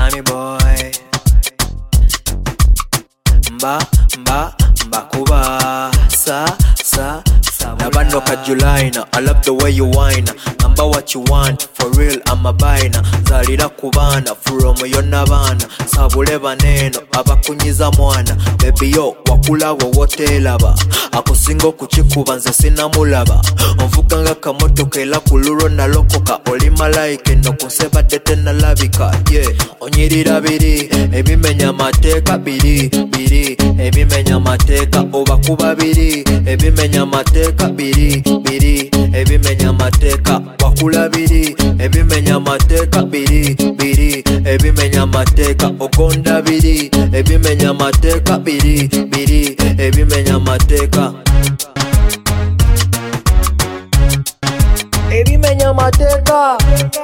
Sammy boy. Mba kuba sa Nabano kajulaina, I love the way you whine. Namba what you want, for real I'm a buyna. Zalira kubana, furomo yonabana. Sabule baneno, abakunyiza mwana. Baby yo, wakula wowote laba. Akusingo kuchikuba nze sinamulaba. Onvuganga kamoto kela kuluro na lokoka. Oli malaike no kunseba dete na labika. Yeah, onyirira biri, ebimenya mateka biri. Ebimenya mateka, obakuba biri. Ebimenya mateka biri. Ebimenya mateka, wakula biri. Ebimenya mateka biri. Ebimenya mateka, ogonda biri. Ebimenya mateka biri. Ebimenya mateka. Ebimenya mateka.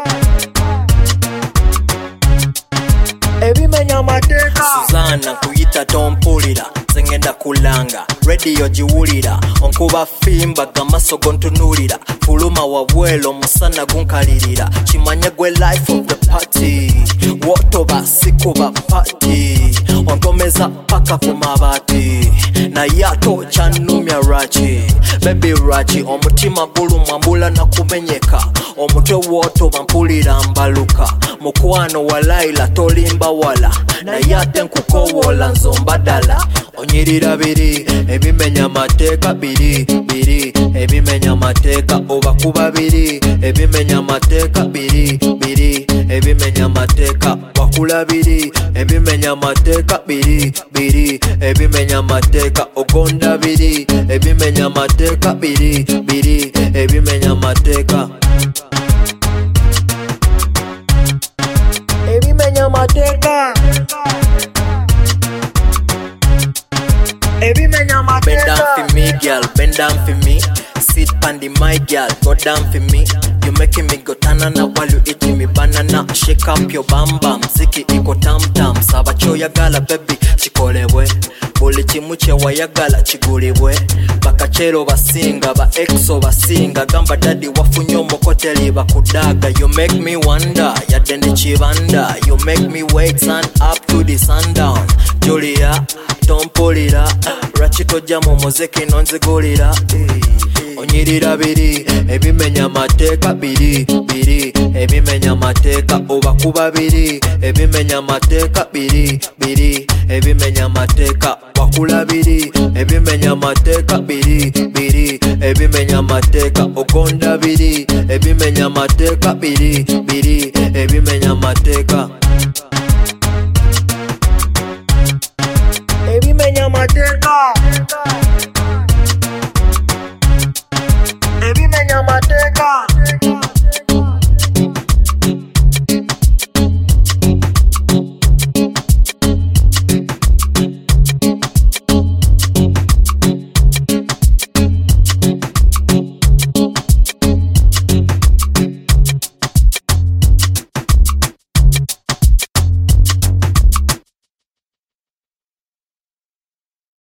Ebimenya mateka. Suzana kuyita tompulira. Zengenda kulanga, radio jiwulira. Onkuba fimba gamaso gontunulira. Fuluma wabwelo musana gunkalirira. Chimanya gwe life of the party. Wotoba sikuba party. Ontomeza paka kumabati. Na yato chanumya rachi. Baby rachi omutima bulu mwambula na kumenyeka. Omutwe woto bampulira mbaluka. Mukwano wa Laila tolimba wala. Na yate nkukowola nzombadala. Onyirira biri, ebimenya mateka biri. Ebimenya mateka, obakuba biri. Ebimenya mateka biri. Ebimenya mateka, wakula biri. Ebimenya mateka biri. Ebimenya mateka, ogonda biri. Ebimenya mateka biri. Ebimenya mateka. Ebimenya mateka. Ebimenya mateka. Bend down for me, girl, bend down for me. Sit pandy my girl, go down for me. You making me go tanana while you eating me banana. Shake up your bam bam, ziki iko tam tam. Saba choyagala baby, chikolebwe. Buli chimu chewayagala chigulibwe. Bakachero basinga, ba exo basinga. Gamba daddy wafunyo mokoteli bakudaga. You make me wonder, yadende chibanda. You make me wait sun up to the sundown. Julia, tompulira. Rachito jamu muziki nonzigulira. Onyirira biri, ebimenya mateka biri. Ebimenya mateka, obakuba biri. Ebimenya mateka biri. Ebimenya mateka, wakula biri. Ebimenya mateka biri. Ebimenya mateka, ogonda biri. Ebimenya mateka biri. Ebimenya mateka.